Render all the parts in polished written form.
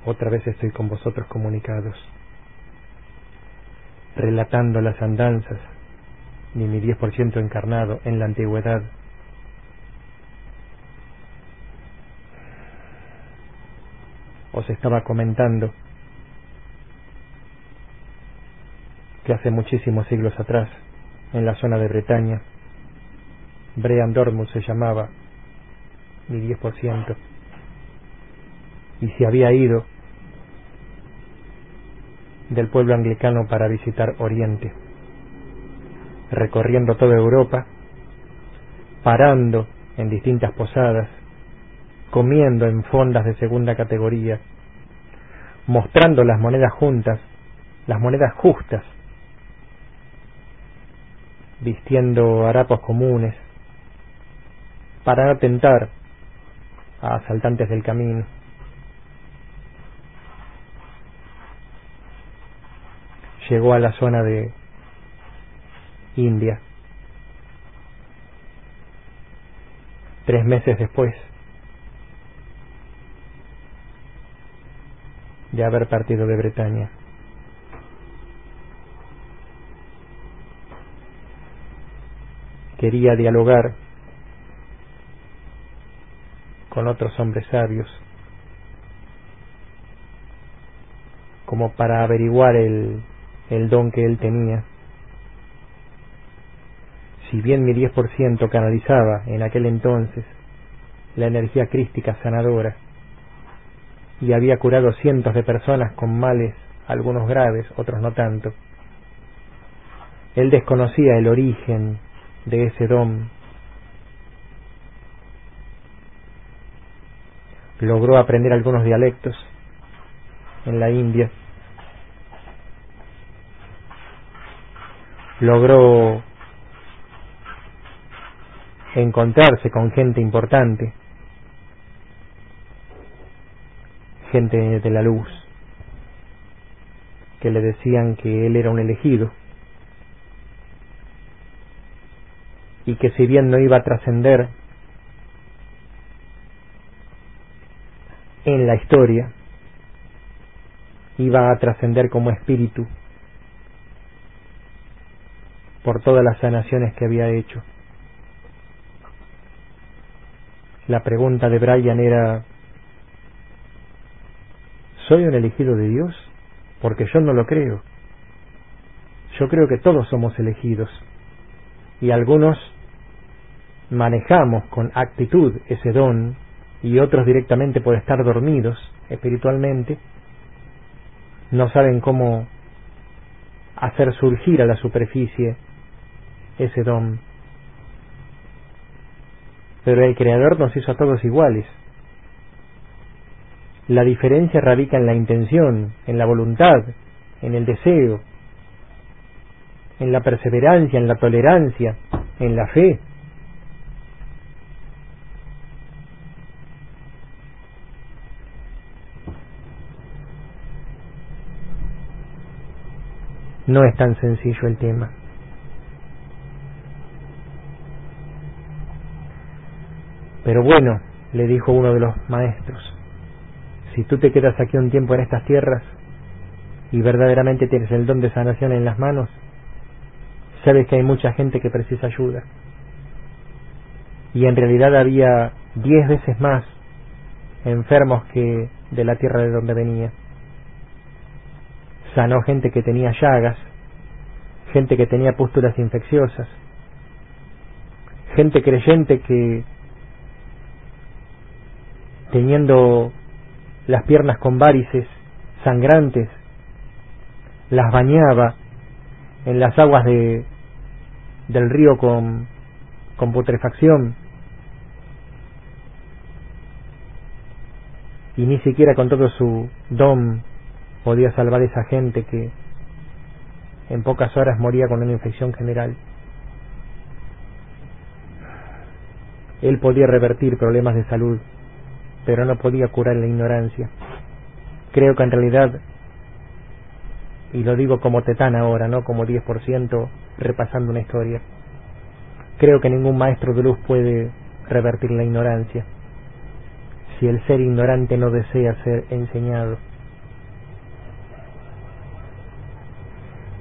otra vez estoy con vosotros comunicados, relatando las andanzas de mi 10% encarnado en la antigüedad. Os estaba comentando que hace muchísimos siglos atrás, en la zona de Bretaña, Brean Dortmund se llamaba mi 10%, y se había ido del pueblo anglicano para visitar Oriente, recorriendo toda Europa, parando en distintas posadas, comiendo en fondas de segunda categoría, mostrando las monedas juntas, las monedas justas, vistiendo harapos comunes, para no tentar a asaltantes del camino. Llegó a la zona de India 3 meses después de haber partido de Bretaña. Quería dialogar con otros hombres sabios, como para averiguar el don que él tenía. Si bien mi 10% canalizaba en aquel entonces la energía crística sanadora y había curado cientos de personas con males, algunos graves, otros no tanto, él desconocía el origen de ese don. Logró aprender algunos dialectos en la India, logró encontrarse con gente importante, gente de la luz, que le decían que él era un elegido y que si bien no iba a trascender en la historia, iba a trascender como espíritu por todas las sanaciones que había hecho. La pregunta de Brian era: ¿soy un elegido de Dios? Porque yo no lo creo. Yo creo que todos somos elegidos, y algunos manejamos con actitud ese don, y otros directamente por estar dormidos espiritualmente no saben cómo hacer surgir a la superficie ese don. Pero el Creador nos hizo a todos iguales. La diferencia radica en la intención, en la voluntad, en el deseo, en la perseverancia, en la tolerancia, en la fe. No es tan sencillo el tema. Pero bueno, le dijo uno de los maestros, si tú te quedas aquí un tiempo en estas tierras y verdaderamente tienes el don de sanación en las manos, sabes que hay mucha gente que precisa ayuda. Y en realidad había 10 veces más enfermos que de la tierra de donde venía. Sanó gente que tenía llagas, gente que tenía pústulas infecciosas, gente creyente que teniendo las piernas con varices sangrantes, las bañaba en las aguas del río con putrefacción, y ni siquiera con todo su don podía salvar a esa gente que en pocas horas moría con una infección general. Él podía revertir problemas de salud, pero no podía curar la ignorancia. Creo que en realidad, y lo digo como tetán ahora, no como 10% repasando una historia, creo que ningún maestro de luz puede revertir la ignorancia si el ser ignorante no desea ser enseñado.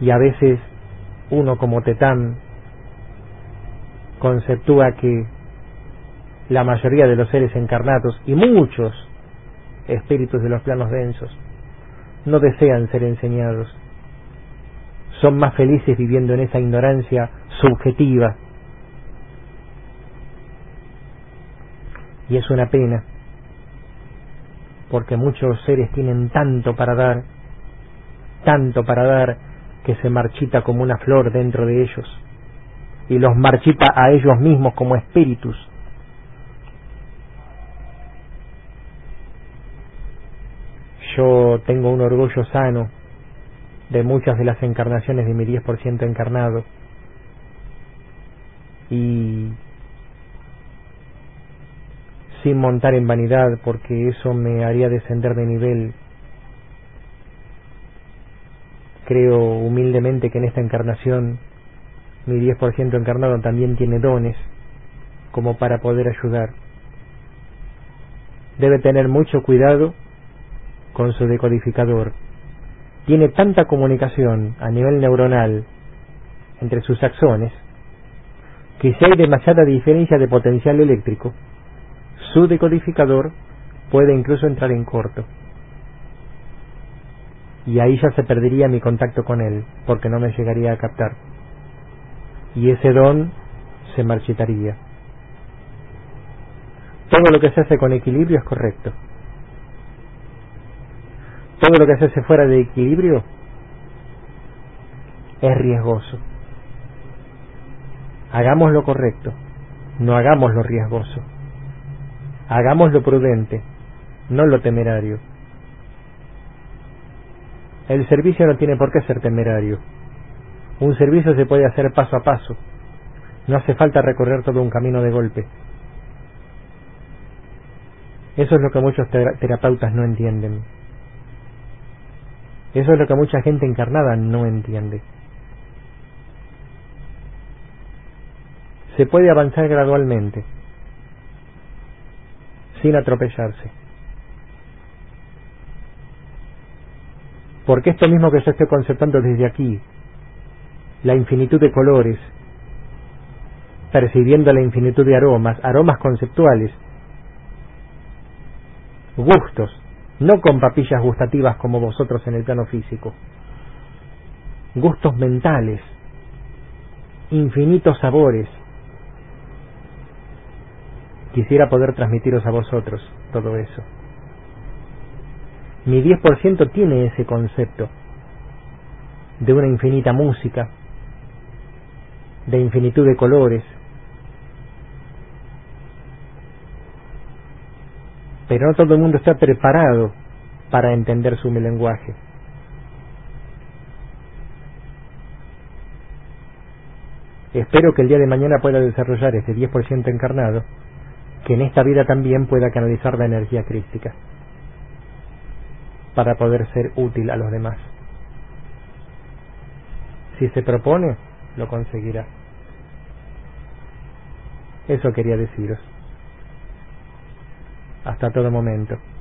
Y a veces uno como Tetán conceptúa que la mayoría de los seres encarnados y muchos espíritus de los planos densos no desean ser enseñados, son más felices viviendo en esa ignorancia subjetiva. Y es una pena, porque muchos seres tienen tanto para dar, que se marchita como una flor dentro de ellos, y los marchita a ellos mismos como espíritus. Yo tengo un orgullo sano de muchas de las encarnaciones de mi 10% encarnado, y sin montar en vanidad, porque eso me haría descender de nivel, creo humildemente que en esta encarnación mi 10% encarnado también tiene dones como para poder ayudar. Debe tener mucho cuidado con su decodificador. Tiene tanta comunicación a nivel neuronal entre sus axones que si hay demasiada diferencia de potencial eléctrico, su decodificador puede incluso entrar en corto, y ahí ya se perdería mi contacto con él, porque no me llegaría a captar, y ese don se marchitaría. Todo lo que se hace con equilibrio es correcto. Todo lo que se hace fuera de equilibrio es riesgoso. Hagamos lo correcto, no hagamos lo riesgoso. Hagamos lo prudente, no lo temerario. El servicio no tiene por qué ser temerario. Un servicio se puede hacer paso a paso. No hace falta recorrer todo un camino de golpe. Eso es lo que muchos terapeutas no entienden. Eso es lo que mucha gente encarnada no entiende. Se puede avanzar gradualmente, sin atropellarse. Porque esto mismo que yo estoy conceptando desde aquí, la infinitud de colores, percibiendo la infinitud de aromas conceptuales, gustos, no con papillas gustativas como vosotros en el plano físico, gustos mentales, infinitos sabores. Quisiera poder transmitiros a vosotros todo eso. Mi 10% tiene ese concepto de una infinita música, de infinitud de colores, pero no todo el mundo está preparado para entender su lenguaje. Espero que el día de mañana pueda desarrollar este 10% encarnado, que en esta vida también pueda canalizar la energía crística para poder ser útil a los demás. Si se propone, lo conseguirá. Eso quería deciros. Hasta todo momento.